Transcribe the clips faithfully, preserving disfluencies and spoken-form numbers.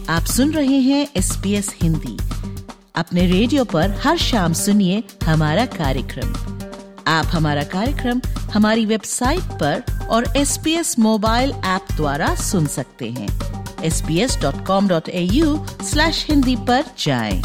आप सुन रहे हैं एस बी एस हिंदी। अपने रेडियो पर हर शाम सुनिए हमारा कार्यक्रम। आप हमारा कार्यक्रम हमारी वेबसाइट पर और S B S mobile app द्वारा सुन सकते हैं। S B S dot com dot A U slash Hindi पर जाएं।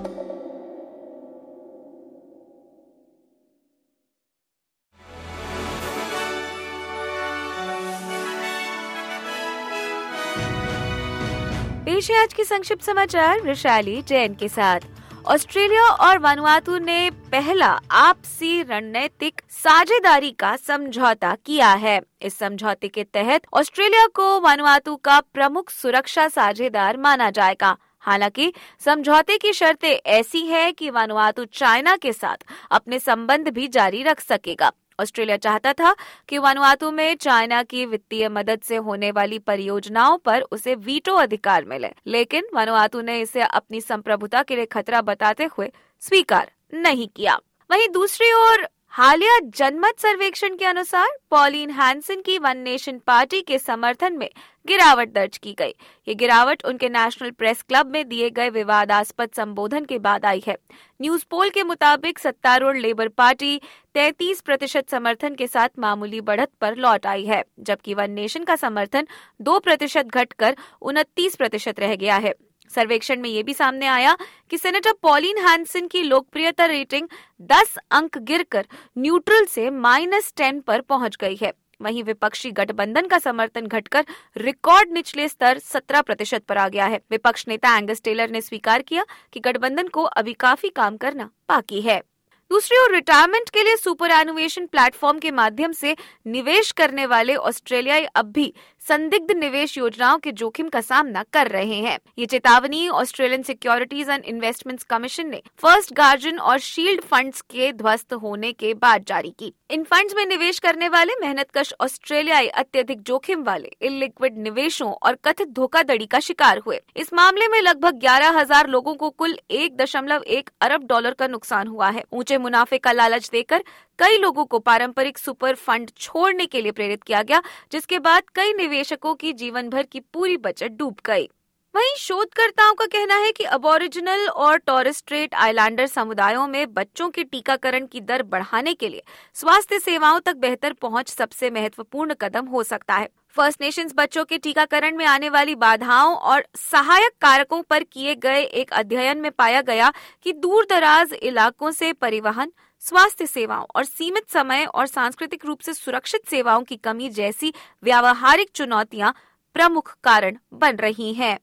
पेश है आज के संक्षिप्त समाचार वैशाली जैन के साथ। ऑस्ट्रेलिया और वानुआतू ने पहला आपसी रणनीतिक साझेदारी का समझौता किया है। इस समझौते के तहत ऑस्ट्रेलिया को वानुआतू का प्रमुख सुरक्षा साझेदार माना जाएगा। हालांकि समझौते की शर्तें ऐसी है कि वानुआतू चाइना के साथ अपने संबंध भी जारी रख सकेगा। ऑस्ट्रेलिया चाहता था कि वानुआतू में चाइना की वित्तीय मदद से होने वाली परियोजनाओं पर उसे वीटो अधिकार मिले, लेकिन वानुआतू ने इसे अपनी संप्रभुता के लिए खतरा बताते हुए स्वीकार नहीं किया। वहीं दूसरी ओर हालिया जनमत सर्वेक्षण के अनुसार पॉलिन हैंसन की वन नेशन पार्टी के समर्थन में गिरावट दर्ज की गई। ये गिरावट उनके नेशनल प्रेस क्लब में दिए गए विवादास्पद संबोधन के बाद आई है। न्यूज पोल के मुताबिक सत्तारूढ़ लेबर पार्टी तैंतीस प्रतिशत समर्थन के साथ मामूली बढ़त पर लौट आई है, जबकि वन नेशन का समर्थन दो प्रतिशत घटकर उनतीस प्रतिशत रह गया है। सर्वेक्षण में ये भी सामने आया कि सेनेटर पॉलिन हैंसन की लोकप्रियता रेटिंग दस अंक गिरकर न्यूट्रल से माइनस टेन पर पहुंच गई है। वहीं विपक्षी गठबंधन का समर्थन घटकर रिकॉर्ड निचले स्तर सत्रह प्रतिशत पर आ गया है। विपक्ष नेता एंगस टेलर ने स्वीकार किया कि गठबंधन को अभी काफी काम करना बाकी है। दूसरी ओर रिटायरमेंट के लिए सुपर एनुएशन प्लेटफॉर्म के माध्यम से निवेश करने वाले ऑस्ट्रेलियाई अब भी संदिग्ध निवेश योजनाओं के जोखिम का सामना कर रहे हैं। ये चेतावनी Australian Securities and Investments Commission ने फर्स्ट गार्जियन और शील्ड फंड्स के ध्वस्त होने के बाद जारी की। इन फंड्स में निवेश करने वाले मेहनतकश ऑस्ट्रेलियाई अत्यधिक जोखिम वाले इलिक्विड निवेशों और कथित धोखाधड़ी का शिकार हुए। इस मामले में लगभग ग्यारह हजार लोगों को कुल एक दशमलव एक अरब डॉलर का नुकसान हुआ है। ऊंचे मुनाफे का लालच देकर कई लोगों को पारंपरिक सुपर फंड छोड़ने के लिए प्रेरित किया गया, जिसके बाद कई निवेशकों की जीवन भर की पूरी बचत डूब गई। वहीं शोधकर्ताओं का कहना है कि अबोरिजिनल और टॉरेस स्ट्रेट आइलैंडर समुदायों में बच्चों के टीकाकरण की दर बढ़ाने के लिए स्वास्थ्य सेवाओं तक बेहतर पहुंच सबसे महत्वपूर्ण कदम हो सकता है। फर्स्ट नेशंस बच्चों के टीकाकरण में आने वाली बाधाओं और सहायक कारकों पर किए गए एक अध्ययन में पाया गया कि दूर दराज इलाकों से परिवहन, स्वास्थ्य सेवाओं और सीमित समय और सांस्कृतिक रूप से सुरक्षित सेवाओं की कमी जैसी व्यावहारिक चुनौतियां प्रमुख कारण बन रही हैं।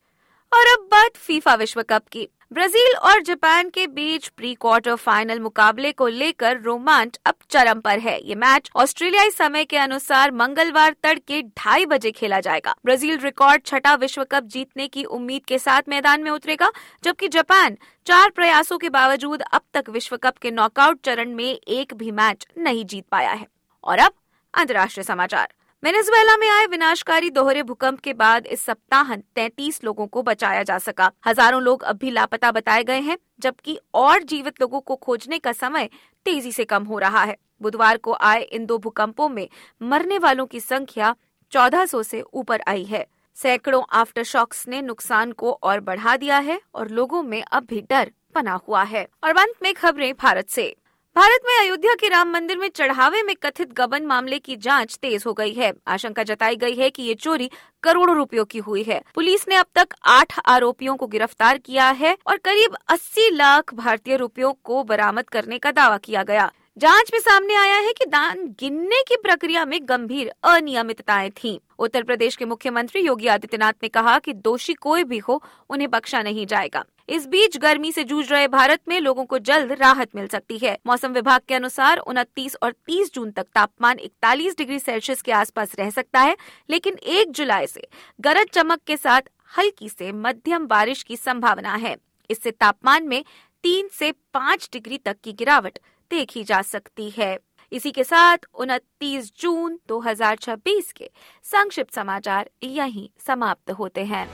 और अब बात फीफा विश्व कप की। ब्राजील और जापान के बीच प्री क्वार्टर फाइनल मुकाबले को लेकर रोमांच अब चरम पर है। ये मैच ऑस्ट्रेलियाई समय के अनुसार मंगलवार तड़के ढाई बजे खेला जाएगा। ब्राजील रिकॉर्ड छठा विश्व कप जीतने की उम्मीद के साथ मैदान में उतरेगा, जबकि जापान चार प्रयासों के बावजूद अब तक विश्व कप के नॉकआउट चरण में एक भी मैच नहीं जीत पाया है। और अब अंतर्राष्ट्रीय समाचार। वेनेजुएला में आए विनाशकारी दोहरे भूकंप के बाद इस सप्ताह तैंतीस लोगों को बचाया जा सका। हजारों लोग अब भी लापता बताए गए हैं, जबकि और जीवित लोगों को खोजने का समय तेजी से कम हो रहा है। बुधवार को आए इन दो भूकंपों में मरने वालों की संख्या चौदह सौ से ऊपर आई है। सैकड़ों आफ्टर शॉक्स ने नुकसान को और बढ़ा दिया है और लोगों में अब भी डर बना हुआ है। और अंत में खबरें भारत से। भारत में अयोध्या के राम मंदिर में चढ़ावे में कथित गबन मामले की जांच तेज हो गई है। आशंका जताई गई है कि ये चोरी करोड़ों रुपयों की हुई है। पुलिस ने अब तक आठ आरोपियों को गिरफ्तार किया है और करीब अस्सी लाख भारतीय रुपयों को बरामद करने का दावा किया गया। जांच में सामने आया है कि दान गिनने की प्रक्रिया में गंभीर अनियमितताएं थीं। उत्तर प्रदेश के मुख्यमंत्री योगी आदित्यनाथ ने कहा कि दोषी कोई भी हो, उन्हें बख्शा नहीं जाएगा। इस बीच गर्मी से जूझ रहे भारत में लोगों को जल्द राहत मिल सकती है। मौसम विभाग के अनुसार उनतीस और तीस जून तक तापमान इकतालीस डिग्री सेल्सियस के आसपास रह सकता है, लेकिन एक जुलाई से गरज चमक के साथ हल्की से मध्यम बारिश की संभावना है। इससे तापमान में तीन से पाँच डिग्री तक की गिरावट देखी जा सकती है। इसी के साथ उनतीस जून दो हज़ार छब्बीस के संक्षिप्त समाचार यहीं समाप्त होते हैं।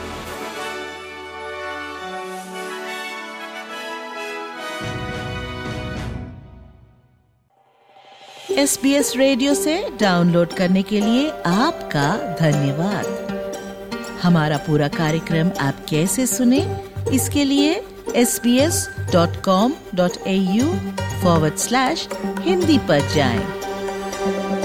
एस बी एस रेडियो से डाउनलोड करने के लिए आपका धन्यवाद। हमारा पूरा कार्यक्रम आप कैसे सुने, इसके लिए S B S dot com dot A U forward slash Hindi पर जाएं।